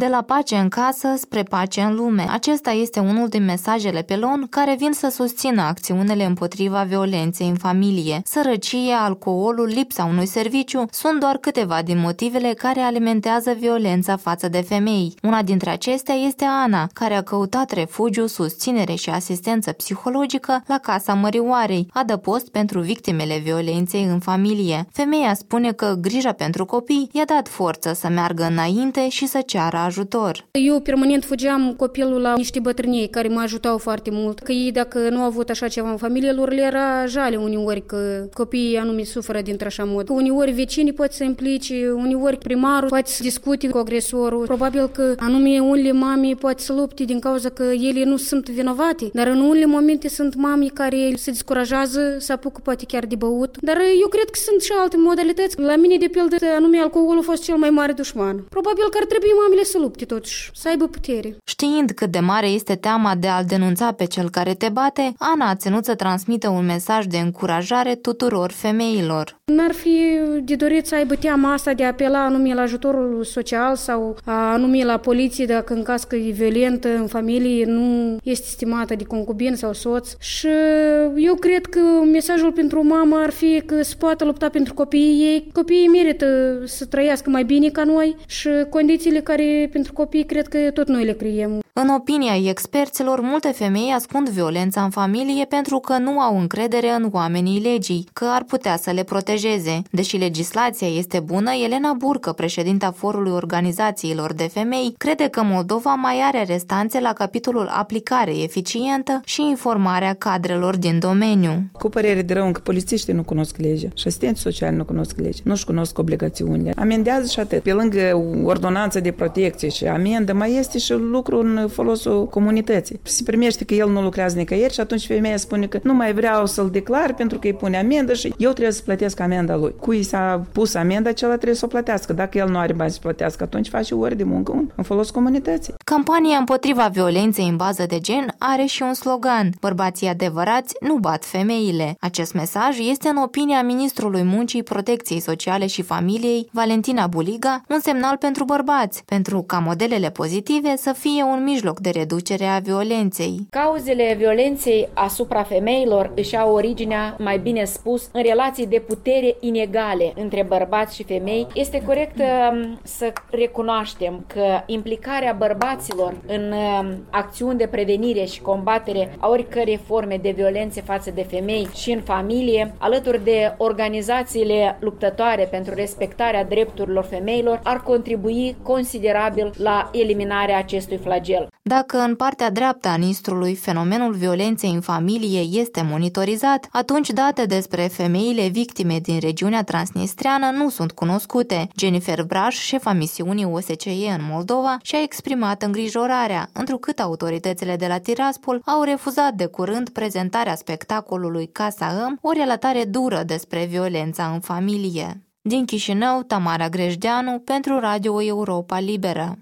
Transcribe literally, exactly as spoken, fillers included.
De la pace în casă spre pace în lume. Acesta este unul din mesajele pe lon care vin să susțină acțiunile împotriva violenței în familie. Sărăcia, alcoolul, lipsa unui serviciu sunt doar câteva din motivele care alimentează violența față de femei. Una dintre acestea este Ana, care a căutat refugiu, susținere și asistență psihologică la Casa Mărioarei, adăpost pentru victimele violenței în familie. Femeia spune că grija pentru copii i-a dat forță să meargă înainte și să ceară ajutor. Eu permanent fugeam copilul la niște bătrânei care mă ajutau foarte mult, că ei dacă nu au avut așa ceva în familie lor, le era jale uneori că copiii anume suferă dintr-așa mod. Că uneori vecinii pot să implice, uneori primarul poate să discute cu agresorul. Probabil că anume unele mame poate să lupte din cauza că ele nu sunt vinovate, dar în unele momente sunt mame care se descurajează, se apucă poate chiar de băut. Dar eu cred că sunt și alte modalități. La mine, de pildă, anume alcoolul a fost cel mai mare dușman. Probabil că ar trebui mamele să lupte totuși, să aibă putere. Știind cât de mare este teama de a-l denunța pe cel care te bate, Ana a ținut să transmită un mesaj de încurajare tuturor femeilor. N-ar fi de dorit să aibă teama asta de a apela anume la ajutorul social sau anume la poliție dacă în caz că e violentă în familie, nu este stimată de concubin sau soț. Și eu cred că mesajul pentru o mamă ar fi că se poate lupta pentru copiii ei. Copiii merită să trăiască mai bine ca noi și condițiile care pentru copii cred că tot noi le creiem. În opinia experților, multe femei ascund violența în familie pentru că nu au încredere în oamenii legii, că ar putea să le protejeze. Deși legislația este bună, Elena Burcă, președinta Forului Organizațiilor de Femei, crede că Moldova mai are restanțe la capitolul aplicare eficientă și informarea cadrelor din domeniu. Cu părere de rău, încă polițiștii nu cunosc legea și asistenții sociali nu cunosc legea, nu-și cunosc obligațiunile. Amendează și atât. Pe lângă ordonanța de protecție și amendă, mai este și lucru în folosul comunității. Se primește că el nu lucrează nicăieri și atunci femeia spune că nu mai vreau să-l declar pentru că îi pune amendă și eu trebuie să plătesc amenda lui. Cui s-a pus amenda, acela trebuie să o plătească. Dacă el nu are bani să plătească, atunci face ori de muncă în folos comunității. Campania împotriva violenței în bază de gen are și un slogan: bărbații adevărați nu bat femeile. Acest mesaj este în opinia ministrului Muncii, Protecției Sociale și Familiei, Valentina Buliga, un semnal pentru bărbați, pentru ca modelele pozitive să fie un mijloc de reducere a violenței. Cauzele violenței asupra femeilor își au originea, mai bine spus, în relații de putere inegale între bărbați și femei. Este corect să recunoaștem că implicarea bărbaților în acțiuni de prevenire și combatere a oricărei forme de violențe față de femei și în familie, alături de organizațiile luptătoare pentru respectarea drepturilor femeilor, ar contribui considerabil la eliminarea acestui flagel. Dacă în partea dreaptă a nistrului fenomenul violenței în familie este monitorizat, atunci date despre femeile victime din regiunea transnistreană nu sunt cunoscute. Jennifer Braș, șefa misiunii O S C E în Moldova, și-a exprimat îngrijorarea, întrucât autoritățile de la Tiraspol au refuzat de curând prezentarea spectacolului Casa Ăm, o relatare dură despre violența în familie. Din Chișinău, Tamara Grejdeanu pentru Radio Europa Liberă.